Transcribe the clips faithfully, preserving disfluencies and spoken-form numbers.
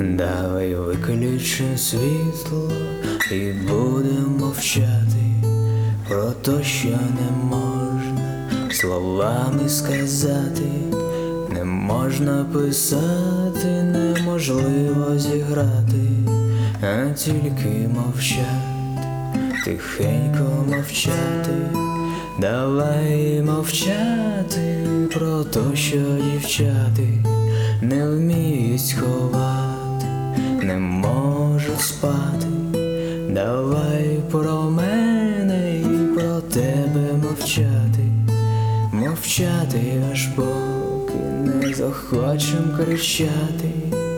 Давай виключимо світло і будемо мовчати про те, що не можна словами сказати, не можна писати, неможливо зіграти, а тільки мовчати, тихенько мовчати. Давай мовчати про те, що дівчати не вміють ховати, не можуть спати. Давай про мене і про тебе мовчати, мовчати, аж поки не захочем кричати.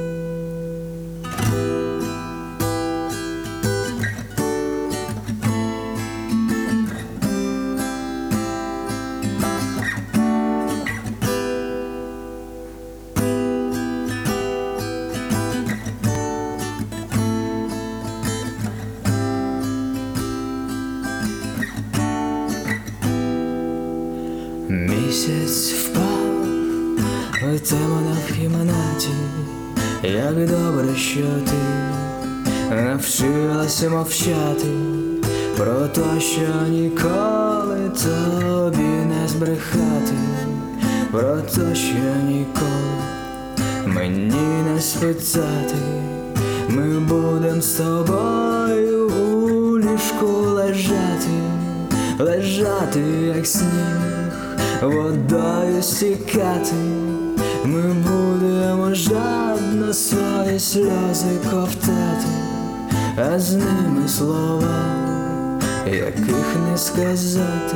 Місяць впав у темно в кімнаті. Як добре, що ти навчилася мовчати про те, що ніколи тобі не збрехати, про те, що ніколи мені не спитати. Ми будем з тобою у ліжку лежати, лежати, як сніг, водою стікати. Ми будемо жадно свої сльози ковтати, а з ними слова, яких не сказати.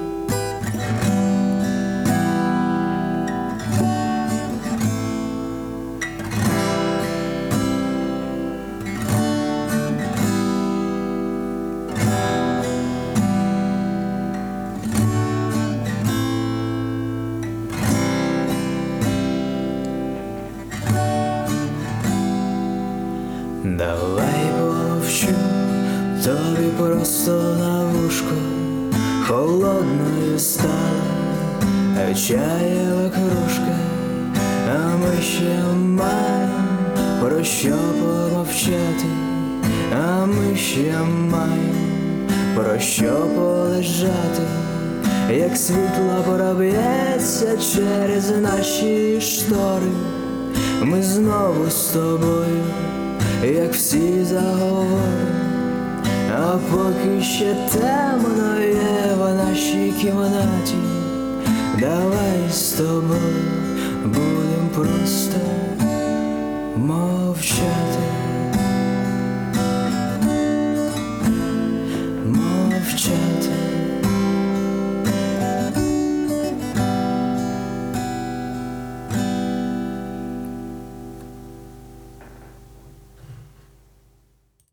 Давай помовчу тобі просто на вушко, холодною стала чаєва кружка, а ми ще маємо про що помовчати, а ми ще маємо про що полежати. Як світло проб'ється через наші штори, ми знову з тобою, як всі заговори. А поки ще темно є в нашій кімнаті, давай з тобою будем просто мовчати, мовчати.